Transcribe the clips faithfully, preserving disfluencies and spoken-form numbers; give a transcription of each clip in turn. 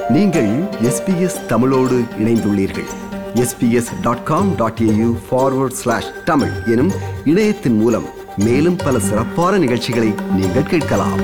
நீங்கள் எஸ்பிஎஸ் தமிழோடு இணைந்துள்ளீர்கள். SBS dot com dot AU forward slash Tamil எனும் இணையத்தின் மூலம் மேலும் பல சிறப்பான நிகழ்ச்சிகளை நீங்கள் கேட்கலாம்.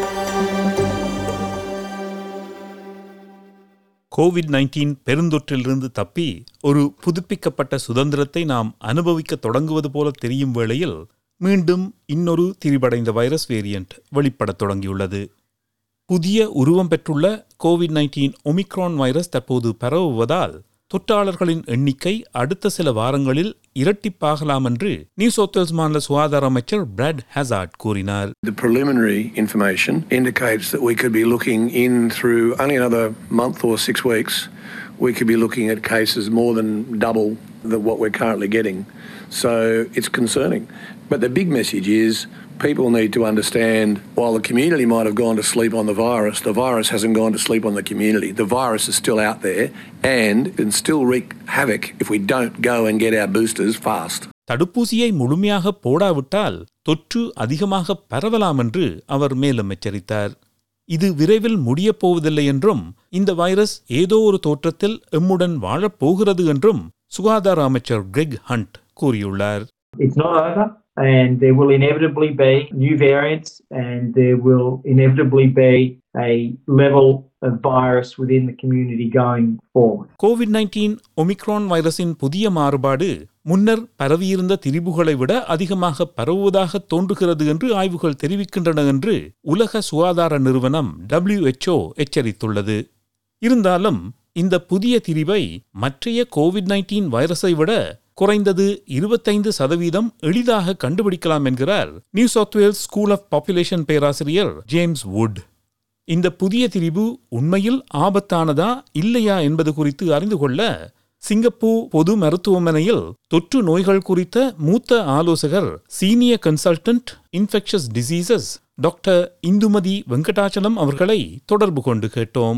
கோவிட் நைன்டீன் பெருந்தொற்றிலிருந்து தப்பி ஒரு புதுப்பிக்கப்பட்ட சுதந்திரத்தை நாம் அனுபவிக்க தொடங்குவது போல தெரியும் வேளையில் மீண்டும் இன்னொரு திரிபடைந்த வைரஸ் வேரியன்ட் வெளிப்படத் தொடங்கியுள்ளது. புதிய உருவம் பெற்றுள்ள கோவிட் நைன்டீன் ஒமிக்ரான் வைரஸ் தற்போது பரவுவதால் தொற்றாளர்களின் எண்ணிக்கை அடுத்த சில வாரங்களில் இரட்டிப்பாகலாம் என்று நியூ சவுத் வேல்ஸ் மாநில சுகாதார அமைச்சர் பிராட் ஹசார்ட் கூறினார். The preliminary information indicates that we could be looking in through only another month or six weeks. We could be looking at cases more than double than what we're currently getting. So it's concerning. But the big message is people need to understand while the community might have gone to sleep on the virus, the virus hasn't gone to sleep on the community. The virus is still out there and can still wreak havoc if we don't go and get our boosters fast. தடுப்பூசியை முழுமையாக போடாவிட்டால் தொற்று அதிகமாக பரவலாம் என்று அவர் மேலும் எச்சரித்தார். இது விரைவில் முடியப் போவதில்லை என்றும் இந்த வைரஸ் ஏதோ ஒரு தோற்றத்தில் எம்முடன் வாழப்போகிறது என்றும் சுகாதார அமைச்சர் கிரெக் ஹண்ட் கூறியுள்ளார். It's not over, and there will inevitably be new variants, and there will inevitably be a level of virus within the community going forward. COVID nineteen omicron வைரஸின் புதிய மாறுபாடு முன்னர் பரவியிருந்த திரிபுகளை விட அதிகமாக பரவுவதாக தோன்றுகிறது என்று ஆய்வுகள் தெரிவிக்கின்றன என்று உலக சுகாதார நிறுவனம் டபிள்யூ எச் ஓ எச்சரித்துள்ளது. இருந்தாலும் இந்த புதிய திரிபை மற்றைய கோவிட் நைன்டீன் வைரஸை விட குறைந்தது இருபத்தைந்து சதவீதம் எளிதாக கண்டுபிடிக்கலாம் என்கிறார் New South Wales School of Population பேராசிரியர் ஜேம்ஸ் வுட். இந்த புதிய திரிபு உண்மையில் ஆபத்தானதா இல்லையா என்பது குறித்து அறிந்து கொள்ள சிங்கப்பூர் பொது மருத்துவமனையில் தொற்று நோய்கள் குறித்த மூத்த ஆலோசகர் senior consultant infectious diseases doctor Indumathi Venkatachalam அவர்களை தொடர்பு கொண்டு கேட்டோம்.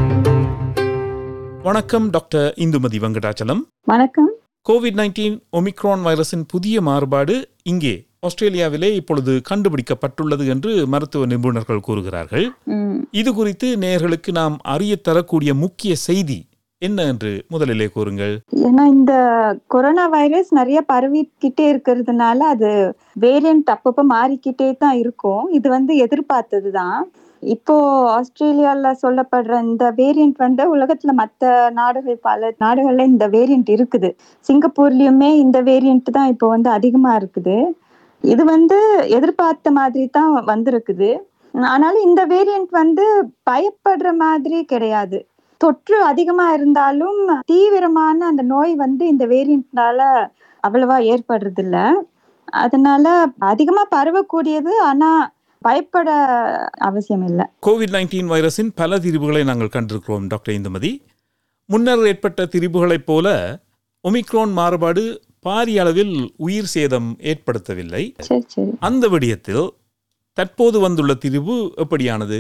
வணக்கம் டாக்டர் இந்துமதி வெங்கடாச்சலம். வணக்கம். கோவிட் நைன்டீன் ஒமிக்ரான் வைரஸின் புதிய மாறுபாடு இங்கே ஆஸ்திரேலியாவிலே இப்பொழுது கண்டுபிடிக்கப்பட்டுள்ளது என்று மருத்துவ நிபுணர்கள் கூறுகிறார்கள். இது குறித்து நேயர்களுக்கு நாம் அறிய தரக்கூடிய முக்கிய செய்தி என்ன என்று முதலிலே கூறுங்கள். ஏன்னா இந்த கொரோனா வைரஸ் நிறைய பரவிக்கிட்டே இருக்கிறதுனால அது வேரியன்ட் அப்பப்ப மாறிக்கிட்டே தான் இருக்கும். இது வந்து எதிர்பார்த்ததுதான். இப்போ ஆஸ்திரேலியால சொல்லப்படுற இந்த வேரியன்ட் வந்து உலகத்துல மற்ற நாடுகள் பல நாடுகள்ல இந்த வேரியன்ட் இருக்குது. சிங்கப்பூர்லயுமே இந்த வேரியன்ட் தான் இப்போ வந்து அதிகமா இருக்குது. இது வந்து எதிர்பார்த்த மாதிரி தான் வந்திருக்குது. ஆனாலும் இந்த வேரியன்ட் வந்து பயப்படுற மாதிரி கிடையாது. தொற்று அதிகமா இருந்தாலும் தீவிரமான அந்த நோய் வந்து இந்த வேரியன்ட்னால அவ்வளவா ஏற்படுறது இல்ல. அதனால அதிகமா பரவக்கூடியது, ஆனா பயப்பட அவசியம் இல்லை. கோவிட் நைன்டீன் வைரஸின் பல திரிபுகளை நாங்கள் கண்டிருக்கிறோம் டாக்டர் இந்துமதி. முன்னர் ஏற்பட்ட திரிபுகளைப் போல ஒமிக்ரான் மாறுபாடு பாரிய அளவில் உயிர் சேதம் ஏற்படுத்தவில்லை. அந்த விடயத்தில் தற்போது வந்துள்ள திரிபு எப்படியானது?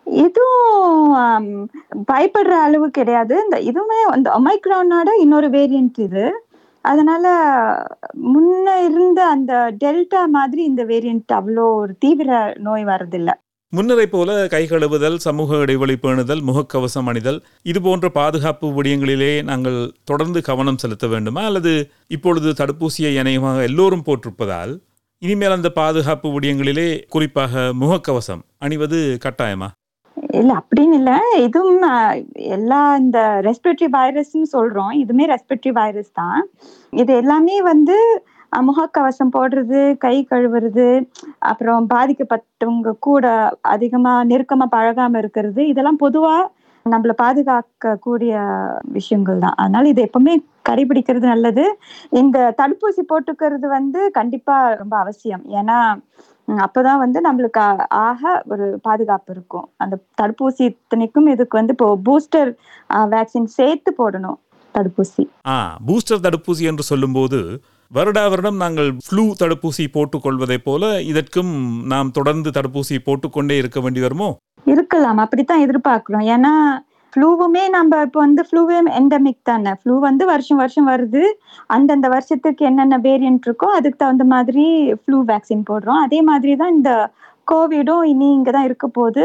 இதுவும் பயப்படுற அளவு கிடையாது. இந்த இதுவுமே அந்த ஒமைக்ரானோட இன்னொரு வேரியன்ட் இது. அதனால முன்ன இருந்த அந்த டெல்டா மாதிரி இந்த வேரியன்ட் அவ்வளோ ஒரு தீவிர நோய் வர்றதில்லை. முன்னரை போல கை கழுவுதல், சமூக இடைவெளி பேணுதல், முகக்கவசம் அணிதல், இது போன்ற பாதுகாப்பு விடயங்களிலே நாங்கள் தொடர்ந்து கவனம் செலுத்த வேண்டுமா, அல்லது இப்பொழுது தடுப்பூசியை அநேகமாக எல்லோரும் போட்டிருப்பதால் இனிமேல் அந்த பாதுகாப்பு விடயங்களிலே குறிப்பாக முகக்கவசம் அணிவது கட்டாயமா? இல்ல, அப்படின்னு இல்ல. இதுவும் எல்லா இந்த ரெஸ்பிரேட்டரி வைரஸ்ன்னு சொல்றோம், இதுமே ரெஸ்பிரேட்டரி வைரஸ் தான். இது எல்லாமே வந்து முகக்கவசம் போடுறது, கை கழுவுறது, அப்புறம் பாதிக்கப்பட்டவங்க கூட அதிகமா நெருக்கமா பழகாம இருக்கிறது, இதெல்லாம் பொதுவா நம்மளை பாதுகாக்க கூடிய விஷயங்கள் தான். அதனால இது எப்பவுமே கடைபிடிக்கிறது நல்லது. இந்த தடுப்பூசி போட்டுக்கிறது வந்து கண்டிப்பா ரொம்ப அவசியம். ஏன்னா அப்பதான் வந்து நம்மளுக்கு ஆக ஒரு பாதுகாப்பு இருக்கும். அந்த தடுப்பூசி இத்தனைக்கும் இதுக்கு வந்து இப்போ பூஸ்டர் வேக்சின் சேர்த்து போடணும் தடுப்பூசி. ஆ பூஸ்டர் தடுப்பூசி என்று சொல்லும் போது வருடா வருடம் நாங்கள் ஃப்ளூ தடுப்பூசி போட்டுக் கொள்வதை போல இதற்கும் நாம் தொடர்ந்து தடுப்பூசி போட்டுக்கொண்டே இருக்க வேண்டி வருமோ? இருக்கலாம், அப்படித்தான் எதிர்பார்க்கிறோம். ஏன்னா ஃப்ளூவுமே நம்ம இப்போ வந்து ஃப்ளூவே எண்டமிக் தானே. ஃப்ளூ வந்து வருஷம் வருஷம் வருது. அந்தந்த வருஷத்துக்கு என்னென்ன வேரியன்ட் இருக்கோ அதுக்கு தகுந்த மாதிரி ஃப்ளூ வேக்சின் போடுறோம். அதே மாதிரி தான் இந்த கோவிடும் இனி இங்கே தான் இருக்க போகுது.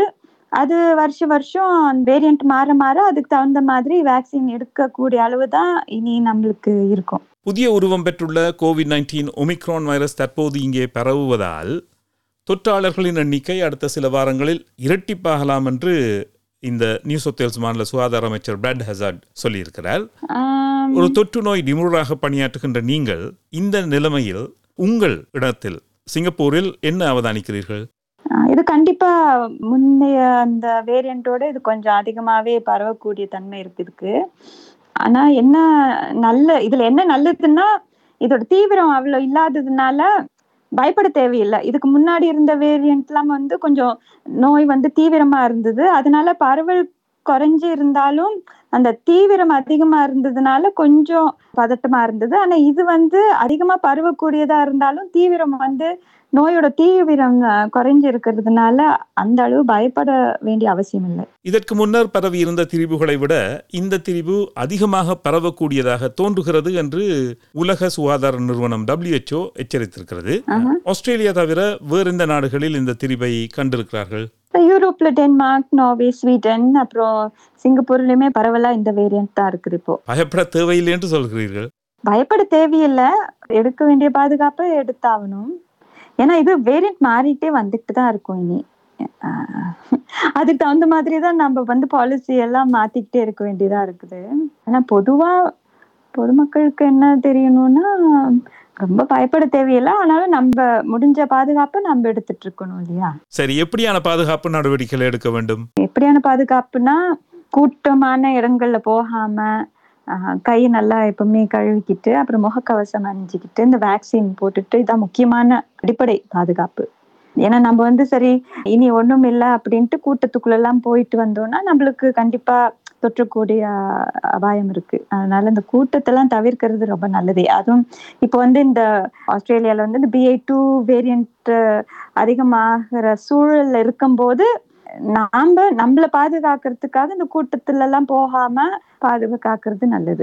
அது வருஷம் வருஷம் வேரியன்ட் மாற மாற அதுக்கு தகுந்த மாதிரி வேக்சின் எடுக்கக்கூடிய அளவு தான் இனி நம்மளுக்கு இருக்கும். புதிய உருவம் பெற்றுள்ள கோவிட் நைன்டீன் ஒமிக்ரான் வைரஸ் தற்போது இங்கே பரவுவதால் தொற்றாளர்களின் எண்ணிக்கை அடுத்த சில வாரங்களில் இரட்டிப்பாகலாம் என்று இந்த நியூ சவுத் வேல்ஸ் மாநில சுகாதார அமைச்சர் பிராட் ஹசார்ட் சொல்லியிருக்கிறார். ஒரு தொற்று நோய் நிபுணராக பணியாற்றுகின்ற நீங்கள் இந்த நிலைமையில் உங்கள் இடத்தில் சிங்கப்பூரில் என்ன அவதானிக்கிறீர்கள்? இது கண்டிப்பா முன்னைய அந்த வேரியண்டோட இது கொஞ்சம் அதிகமாவே பரவக்கூடிய தன்மை இருக்கு இதுக்கு. ஆனா என்ன நல்ல இதுல என்ன நல்லதுன்னா இதோட தீவிரம் அவ்வளவு இல்லாததுனால பயப்பட தேவையில்லை. இதுக்கு முன்னாடி இருந்த வேரியன்ட்லாம் வந்து கொஞ்சம் நோய் வந்து தீவிரமா இருந்தது. அதனால பரவல் குறைஞ்சு இருந்தாலும் அந்த தீவிரம் அதிகமா இருந்ததுனால கொஞ்சம் பதட்டமா இருந்தது. ஆனா இது வந்து அதிகமா பரவக்கூடியதா இருந்தாலும் தீவிரம் வந்து நோயோட தீவிரம் குறைஞ்சு இருக்கிறதுனால அந்த அளவு பயப்பட வேண்டிய அவசியம் இல்லை. இதற்கு முன்னர் பரவி இருந்த திரிபுகளை விட இந்த திரிபு அதிகமாக பரவக்கூடியதாக தோன்றுகிறது என்று உலக சுகாதார நிறுவனம் டபிள்யூ எச் ஓ எச்சரித்திருக்கிறது. ஆஸ்திரேலியா தவிர வேறு எந்த நாடுகளில் இந்த திரிபை கண்டிருக்கிறார்கள்? யூரோப்ல டென்மார்க், நார்வே, ஸ்வீடன், அப்புறம் சிங்கப்பூர்லயுமே பரவலா இந்த வேரியன்ட் தான் இருக்குது. இப்போ பயப்பட தேவையில்லை என்று சொல்கிறீர்கள்? பயப்பட தேவையில்லை, எடுக்க வேண்டிய பாதுகாப்பை எடுத்தாகணும். ஏன்னா இது வேரியன்ட் மாறிட்டே வந்துட்டு தான் இருக்கும். இனி அதுக்கு தகுந்த மாதிரி தான் நம்ம வந்து பாலிசி எல்லாம் மாத்திக்கிட்டே இருக்க வேண்டியதா இருக்குது. ஆனா பொதுவா பொதுமக்களுக்கு என்ன தெரியணும்னா ரொம்ப பயப்பட தேவையில்லை. ஆனாலும் நம்ம முடிஞ்ச பாதுகாப்பை நம்ம எடுத்துட்டு இருக்கணும் இல்லையா? சரி, எப்படியான பாதுகாப்பு நடவடிக்கைகள் எடுக்க வேண்டும்? எப்படியான பாதுகாப்புனா கூட்டமான இடங்கள்ல போகாம கை நல்லா எப்பவுமே கழுவிக்கிட்டு அப்புறம் முகக்கவசம் அணிஞ்சிக்கிட்டு இந்த வேக்சின் போட்டுட்டு இதான் முக்கியமான அடிப்படை பாதுகாப்பு. ஏன்னா நம்ம வந்து சரி இனி ஒண்ணும் இல்லை அப்படின்ட்டு கூட்டத்துக்குள்ள எல்லாம் போயிட்டு வந்தோம்னா நம்மளுக்கு கண்டிப்பா தொற்றக்கூடிய அபாயம் இருக்கு. அதனால இந்த கூட்டத்தெல்லாம் தவிர்க்கிறது ரொம்ப நல்லது. அதுவும் இப்போ வந்து இந்த ஆஸ்திரேலியால வந்து இந்த பி ஏ டூ வேரியன்ட் அதிகமாகிற சூழல்ல இருக்கும்போது நாம நம்மள பாதுகாக்கிறதுக்காக இந்த கூட்டத்துல எல்லாம் போகாம பாதுகாக்கிறது நல்லது.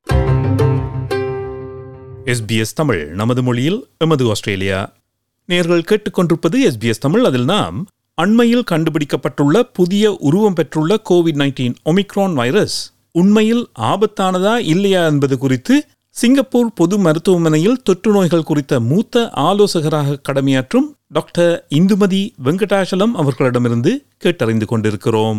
எஸ் பி எஸ் தமிழ், நமது மொழியில் எமது ஆஸ்திரேலியா. நேயர்கள் கேட்டுக்கொண்டிருப்பது எஸ் பி எஸ் தமிழ். அதில் நாம் அண்மையில் கண்டுபிடிக்கப்பட்டுள்ள புதிய உருவம் பெற்றுள்ள கோவிட் நைன்டீன் ஒமிக்ரான் வைரஸ் உண்மையில் ஆபத்தானதா இல்லையா என்பது குறித்து சிங்கப்பூர் பொது மருத்துவமனையில் தொற்று நோய்கள் குறித்த மூத்த ஆலோசகராக கடமையாற்றும் டாக்டர் இந்துமதி வெங்கடாசலம் அவர்களிடமிருந்து கேட்டறிந்து கொண்டிருக்கிறோம்.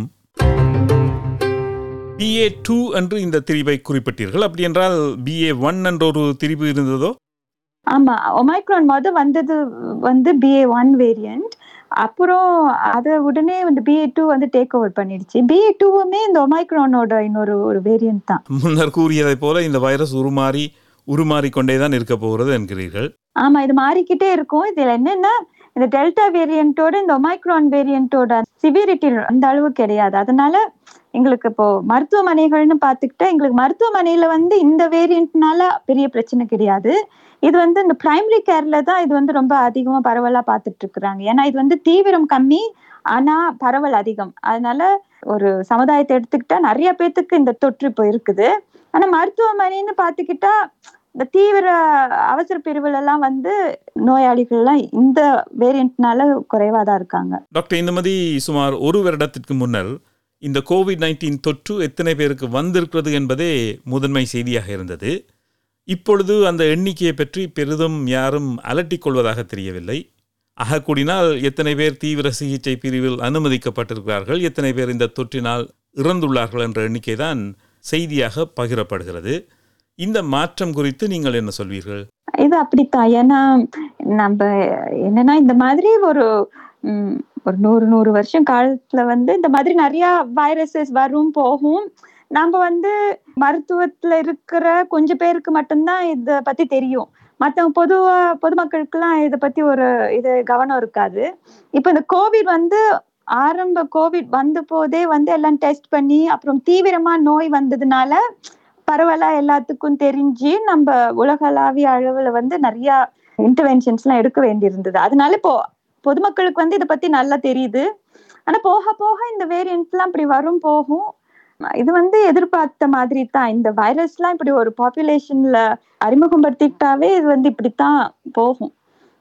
பி ஏ டூ என்று இந்த திரிவை குறிப்பிட்டீர்கள். அப்படி என்றால் பி ஏ ஒன் என்ற ஒரு திரிவு இருந்ததோ? ஆமா, ஒமைக்ரான் மொத வந்தது வந்து பி ஏ ஒன் வேரியன்ட். அப்புறம் அதை உடனே வந்து பி ஏ டூ வந்து டேக் ஓவர் பண்ணிடுச்சு. பி ஏ டூவுமே இந்த ஒமைக்ரானோட இன்னொரு ஒரு வேரியன்ட் தான். முன்னர் கூறியதை போல இந்த வைரஸ் உருமாறி உருமாறி கொண்டேதான் இருக்க போகிறது என்கிறீர்கள்? ஆமா, இது மாறிக்கிட்டே இருக்கும். இதுல என்னன்னா இந்த டெல்டா வேரியன்ட்டோட இந்த ஒமைக்ரான் வேரியன்ட்டோட சிவியரிட்டி அந்த அளவு கிடையாது. அதனால எங்களுக்கு இப்போ மருத்துவமனைகள்னு பார்த்துக்கிட்டா எங்களுக்கு மருத்துவமனையில வந்து இந்த வேரியன்ட்னால பெரிய பிரச்சனை கிடையாது. இது வந்து இந்த பிரைமரி கேர்ல தான் இது வந்து ரொம்ப அதிகமா பரவலா பார்த்துட்டு இருக்கிறாங்க. ஏன்னா இது வந்து தீவிரம் கம்மி ஆனா பரவல் அதிகம். அதனால ஒரு சமுதாயத்தை எடுத்துக்கிட்டா நிறைய பேத்துக்கு இந்த தொற்று இப்போ இருக்குது. ஆனா மருத்துவமனைன்னு பார்த்துக்கிட்டா இந்த தீவிர அவசர பிரிவுல எல்லாம் வந்து நோயாளிகள் எல்லாம் இந்த வேரியன்ட்னால குறைவா தான் இருக்காங்க. டாக்டர் இந்துமதி, சுமார் ஒரு வருடத்திற்கு முன்னர் இந்த கோவிட் நைன்டீன் தொற்று எத்தனை பேருக்கு வந்திருக்கிறது என்பதே முதன்மை செய்தியாக இருந்தது. இப்பொழுது அந்த எண்ணிக்கையை பற்றி பெரிதும் யாரும் அலட்டிக் கொள்வதாக தெரியவில்லை. ஆக கூடினால் எத்தனை பேர் தீவிர சிகிச்சை பிரிவில் அனுமதிக்கப்பட்டிருக்கிறார்கள், எத்தனை பேர் இந்த தொற்றினால் இறந்துள்ளார்கள் என்ற எண்ணிக்கை தான் செய்தியாக பகிரப்படுகிறது. இந்த மாற்றம் குறித்து நீங்கள் என்ன சொல்வீர்கள்? இது அப்படித்தான். ஏன்னா நம்ம என்னன்னா இந்த மாதிரி ஒரு உம் ஒரு நூறு நூறு வருஷம் காலத்துல வந்து இந்த மாதிரி நிறைய வைரஸஸ் வரும் போகும். நம்ம வந்து மருத்துவத்துல இருக்கிற கொஞ்சம் பேருக்கு மட்டும்தான் இத பத்தி தெரியும். மற்றவங்க பொதுவா பொதுமக்களுக்கெல்லாம் இதை பத்தி ஒரு இது கவனம் இருக்காது. இப்ப இந்த கோவிட் வந்து ஆரம்ப கோவிட் வந்த போதே வந்து எல்லாம் டெஸ்ட் பண்ணி அப்புறம் தீவிரமா நோய் வந்ததுனால பரவலா எல்லாத்துக்கும் தெரிஞ்சு நம்ம உலகளாவிய அளவுல வந்து நிறைய இன்டர்வென்ஷன்ஸ் எல்லாம் எடுக்க வேண்டியிருந்தது. அதனால இப்போ பொதுமக்களுக்கு வந்து இதை பத்தி நல்லா தெரியுது. ஆனா போக போக இந்த வேரியன்ட் எல்லாம் இப்படி வரும் போகும். இது வந்து எதிர்பார்த்த மாதிரி தான். இந்த வைரஸ் எல்லாம் இப்படி ஒரு பாப்புலேஷன்ல அறிமுகப்படுத்திட்டாவே இது வந்து இப்படித்தான் போகும்.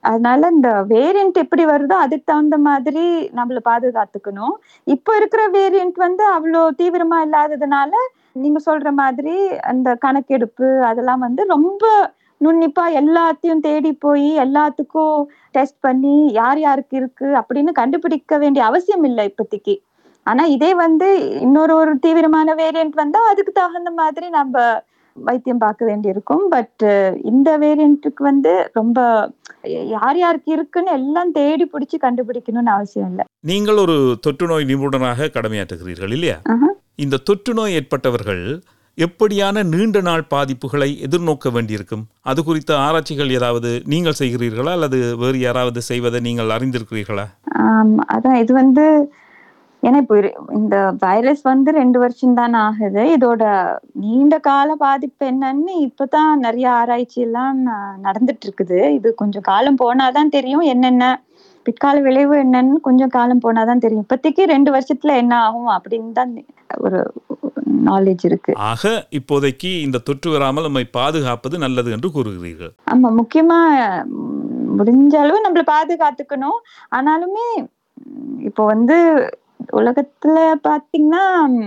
அதனால இந்த வேரியன்ட் எப்படி வருதோ அதுக்கு தகுந்த மாதிரி நம்மள பாதுகாத்துக்கணும். இப்போ இருக்கிற வேரியன்ட் வந்து அவ்வளோ தீவிரமா இல்லாததுனால நீங்க சொல்ற மாதிரி அந்த கணக்கெடுப்பு அதெல்லாம் வந்து ரொம்ப நுண்ணிப்பா எல்லாத்தையும் தேடி போய் எல்லாத்துக்கும் டெஸ்ட் பண்ணி யார் யாருக்கு இருக்கு அப்படின்னு கண்டுபிடிக்க வேண்டிய அவசியம் இல்லை இப்போதைக்கு. ஆனா இதே வந்து இன்னொரு ஒரு தீவிரமான வேரியன்ட் வந்தா அதுக்கு தகுந்த மாதிரி நம்ம வைத்தியம் பார்க்க வேண்டியிருக்கும். பட் இந்த வேரியன்ட்டுக்கு வந்து ரொம்ப யார் யாருக்கு இருக்குன்னு எல்லாம் தேடி பிடிச்சி கண்டுபிடிக்கணும்னு அவசியம் இல்லை. நீங்கள் ஒரு தொற்று நோய் நிபுணராக கடமையாற்றுகிறீர்கள் இல்லையா? இந்த தொற்று நோய் ஏற்பட்டவர்கள் எப்படியான நீண்ட நாள் பாதிப்புகளை எதிர்நோக்க வேண்டியிருக்கும்? அது குறித்த ஆராய்ச்சிகள் ஏதாவது நீங்கள் செய்கிறீர்களா அல்லது வேறு யாராவது செய்வதை நீங்கள் அறிந்திருக்கிறீர்களா? அதான் இது வந்து ஏன்னா இப்போ இந்த வைரஸ் வந்து ரெண்டு வருஷம் தான் ஆகுது. இதோட நீண்ட கால பாதிப்பு என்னன்னு இப்பதான் நிறைய ஆராய்ச்சி எல்லாம் நடந்துட்டு இருக்குது. இது கொஞ்சம் காலம் போனாதான் தெரியும் என்னென்ன பிற்கால விளைவு என்னன்னு கொஞ்சம் காலம் போனாதான் தெரியும். இப்போதைக்கு ரெண்டு வருஷத்துல என்ன ஆகும் அப்படின்னு தான் ஒரு நாலேஜ் இருக்கு. ஆக இப்போதைக்கு இந்த தொற்று வராமல் நம்மை பாதுகாப்பது நல்லது என்று கூறுகிறீர்கள். ஆமா, முக்கியமா முடிஞ்ச அளவு நம்மள பாதுகாத்துக்கணும். ஆனாலுமே இப்போ வந்து உலகத்துல பாத்தீங்கன்னா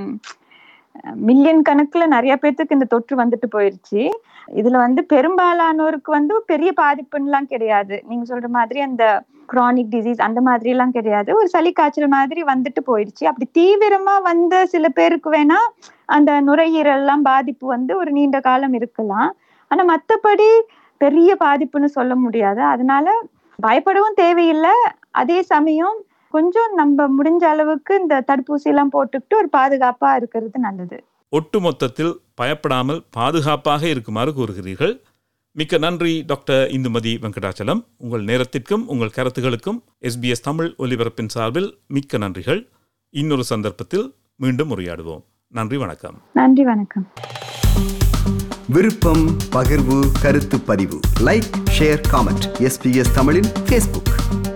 மில்லியன் கணக்குல நிறைய பேர்த்துக்கு இந்த தொற்று வந்துட்டு போயிருச்சு. இதுல வந்து பெரும்பாலானோருக்கு வந்து பெரிய பாதிப்புலாம் கிடையாது. நீங்க சொல்ற மாதிரி அந்த கிரானிக் டிசீஸ் அந்த மாதிரி எல்லாம் கிடையாது. ஒரு சளி காய்ச்சல் மாதிரி வந்துட்டு போயிடுச்சு. அப்படி தீவிரமா வந்த சில பேருக்கு வேணா அந்த நுரையீரல் எல்லாம் பாதிப்பு வந்து ஒரு நீண்ட காலம் இருக்கலாம். ஆனா மத்தபடி பெரிய பாதிப்புன்னு சொல்ல முடியாது. அதனால பயப்படவும் தேவையில்லை. அதே சமயம் கொஞ்சம் நம்ம முடிஞ்ச அளவுக்கு இந்த தடுப்பூசி எல்லாம் போட்டுக்கிட்டு ஒரு பாதுகாப்பா இருக்கிறது நல்லது. ஒட்டு மொத்தத்தில் பயப்படாமல் பாதுகாப்பாக இருக்குமாறு கூறுகிறீர்கள். மிக்க நன்றி டாக்டர் இந்துமதி வெங்கடாச்சலம். உங்கள் நேரத்திற்கும் உங்கள் கருத்துகளுக்கும் எஸ்பிஎஸ் தமிழ் ஒலிபரப்பின் சார்பில் மிக்க நன்றிகள். இன்னொரு சந்தர்ப்பத்தில் மீண்டும் உரையாடுவோம். நன்றி, வணக்கம். நன்றி, வணக்கம். விருப்பம், பகிர்வு, கருத்து பதிவு, லைக், ஷேர், காமெண்ட். எஸ்பிஎஸ் தமிழின் ஃபேஸ்புக்.